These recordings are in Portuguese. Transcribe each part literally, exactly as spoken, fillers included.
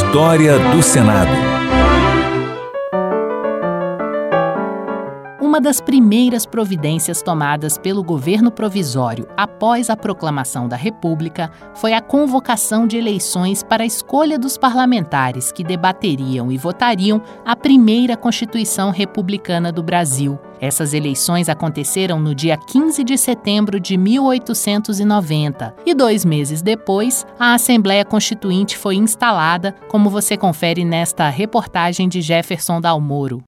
História do Senado. Uma das primeiras providências tomadas pelo governo provisório após a proclamação da República foi a convocação de eleições para a escolha dos parlamentares que debateriam e votariam a primeira Constituição Republicana do Brasil. Essas eleições aconteceram no dia quinze de setembro de mil oitocentos e noventa e dois meses depois, a Assembleia Constituinte foi instalada, como você confere nesta reportagem de Jefferson Dalmoro.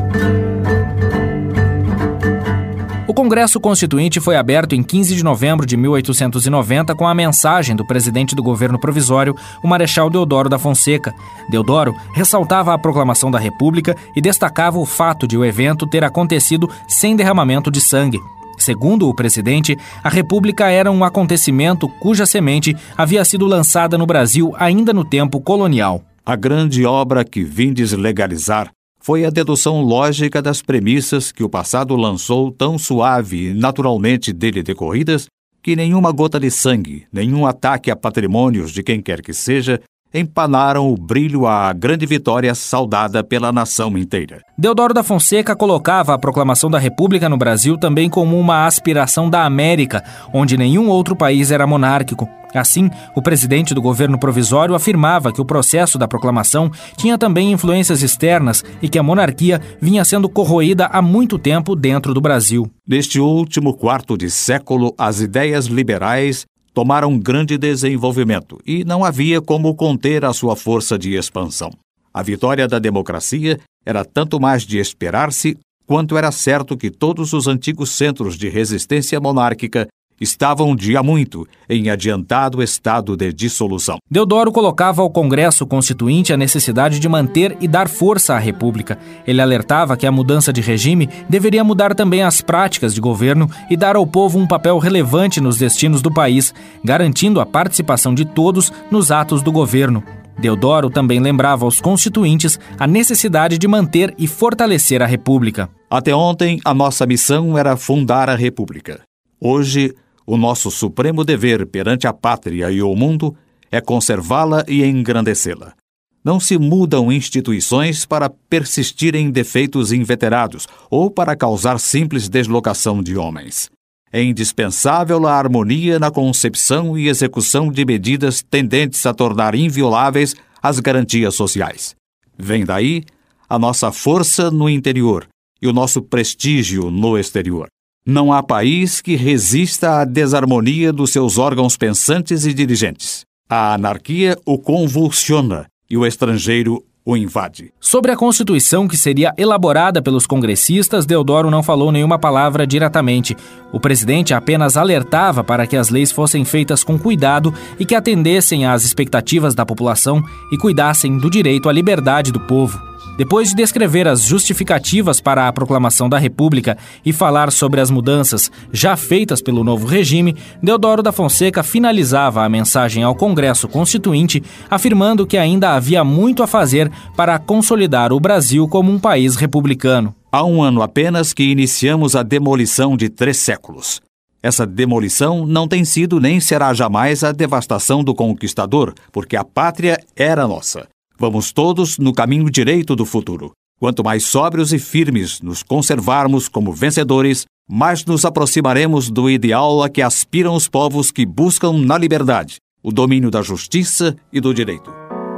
O Congresso Constituinte foi aberto em quinze de novembro de mil oitocentos e noventa com a mensagem do presidente do governo provisório, o Marechal Deodoro da Fonseca. Deodoro ressaltava a proclamação da República e destacava o fato de o evento ter acontecido sem derramamento de sangue. Segundo o presidente, a República era um acontecimento cuja semente havia sido lançada no Brasil ainda no tempo colonial. A grande obra que vindes legalizar foi a dedução lógica das premissas que o passado lançou tão suave e naturalmente dele decorridas que nenhuma gota de sangue, nenhum ataque a patrimônios de quem quer que seja, empanaram o brilho à grande vitória saudada pela nação inteira. Deodoro da Fonseca colocava a proclamação da República no Brasil também como uma aspiração da América, onde nenhum outro país era monárquico. Assim, o presidente do governo provisório afirmava que o processo da proclamação tinha também influências externas e que a monarquia vinha sendo corroída há muito tempo dentro do Brasil. Neste último quarto de século, as ideias liberais tomaram grande desenvolvimento e não havia como conter a sua força de expansão. A vitória da democracia era tanto mais de esperar-se, quanto era certo que todos os antigos centros de resistência monárquica estavam de há muito em adiantado estado de dissolução. Deodoro colocava ao Congresso Constituinte a necessidade de manter e dar força à República. Ele alertava que a mudança de regime deveria mudar também as práticas de governo e dar ao povo um papel relevante nos destinos do país, garantindo a participação de todos nos atos do governo. Deodoro também lembrava aos constituintes a necessidade de manter e fortalecer a República. Até ontem, a nossa missão era fundar a República. Hoje, o nosso supremo dever perante a pátria e o mundo é conservá-la e engrandecê-la. Não se mudam instituições para persistirem defeitos inveterados ou para causar simples deslocação de homens. É indispensável a harmonia na concepção e execução de medidas tendentes a tornar invioláveis as garantias sociais. Vem daí a nossa força no interior e o nosso prestígio no exterior. Não há país que resista à desarmonia dos seus órgãos pensantes e dirigentes. A anarquia o convulsiona e o estrangeiro o invade. Sobre a Constituição que seria elaborada pelos congressistas, Deodoro não falou nenhuma palavra diretamente. O presidente apenas alertava para que as leis fossem feitas com cuidado e que atendessem às expectativas da população e cuidassem do direito à liberdade do povo. Depois de descrever as justificativas para a proclamação da República e falar sobre as mudanças já feitas pelo novo regime, Deodoro da Fonseca finalizava a mensagem ao Congresso Constituinte, afirmando que ainda havia muito a fazer para consolidar o Brasil como um país republicano. Há um ano apenas que iniciamos a demolição de três séculos. Essa demolição não tem sido nem será jamais a devastação do conquistador, porque a pátria era nossa. Vamos todos no caminho direito do futuro. Quanto mais sóbrios e firmes nos conservarmos como vencedores, mais nos aproximaremos do ideal a que aspiram os povos que buscam na liberdade, o domínio da justiça e do direito.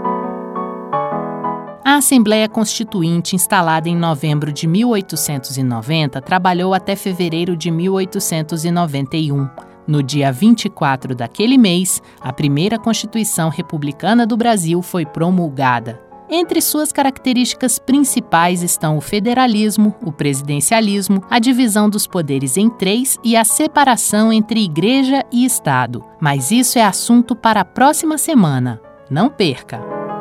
A Assembleia Constituinte, instalada em novembro de mil oitocentos e noventa, trabalhou até fevereiro de mil oitocentos e noventa e um. No dia vinte e quatro daquele mês, a primeira Constituição Republicana do Brasil foi promulgada. Entre suas características principais estão o federalismo, o presidencialismo, a divisão dos poderes em três e a separação entre Igreja e Estado. Mas isso é assunto para a próxima semana. Não perca!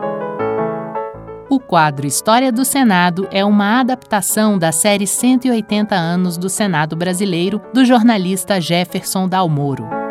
O quadro História do Senado é uma adaptação da série cento e oitenta anos do Senado Brasileiro, do jornalista Jefferson Dalmoro.